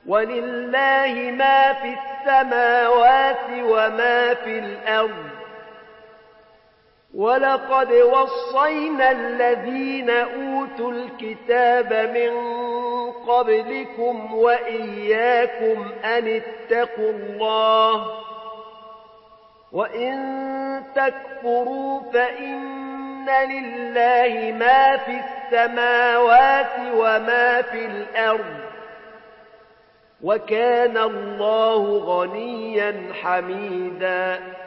ولله ما في السماوات وما في الأرض ولقد وصينا الذين أوتوا الكتاب من قبلكم وإياكم أن اتقوا الله وإن تكفروا فإن لله ما في السماوات وما في الأرض وكان الله غنيا حميدا